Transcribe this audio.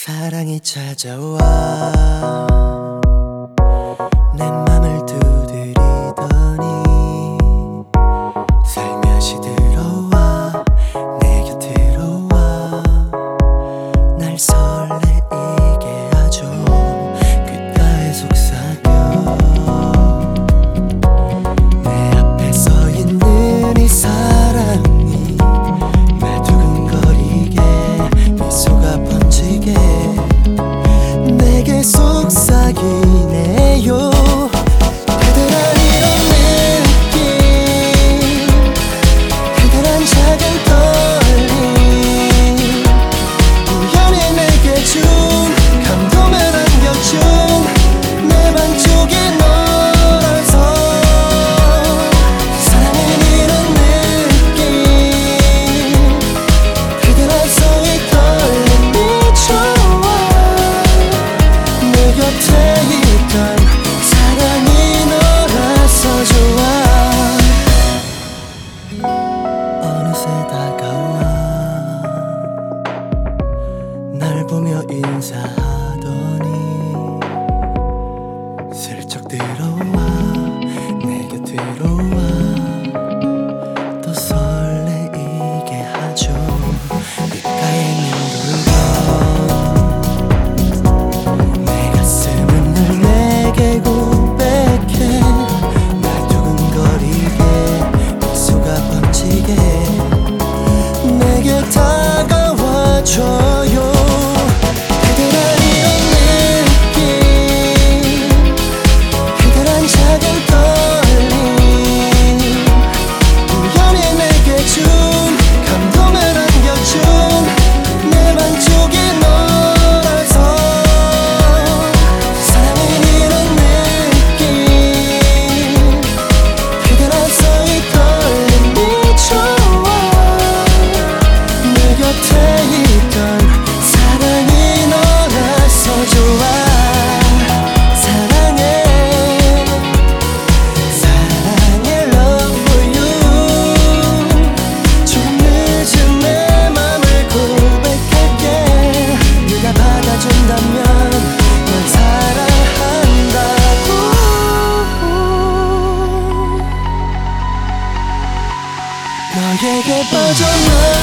사랑이 찾아와 내 맘을 두드리더니 살며시 들어와 내 곁으로 와 날 설레이게 하죠. 귓가에 속삭여 내 앞에 서 있는 이 사람이 날 두근거리게 미소가 번지게 내게 속삭이네요. 그대란 이런 느낌, 그대란 작은 떨림, 우연히 내게 준 감동을 안겨준 내 반쪽에 너라서 사랑은 이런 느낌, 그대란 손이 떨림이 좋아 내 곁에 있던 사랑이 너라서 좋아. 어느새 다가와 날 보며 인사하더니 슬쩍 들어와 내 곁으로 와 또 설레이게 하죠. 귓가에 맴돌며 내 가슴은 늘 내게 고백해 날 두근거리게 미소가 번지게 내게 다가와줘요. 그대란 이런 느낌, 그대란 작은 떨림, 우연히 내게 준 감동을 안겨준 내 반쪽이 너라서 사랑은 이런 느낌, 그대란 손이 떨림이 좋아 내 곁에 있던 사랑이 너라서 좋아. 사랑해 사랑해 love you. 조금 늦은 내 맘을 고백할게. 네가 받아준다면 널 사랑한다고. 너에게 빠져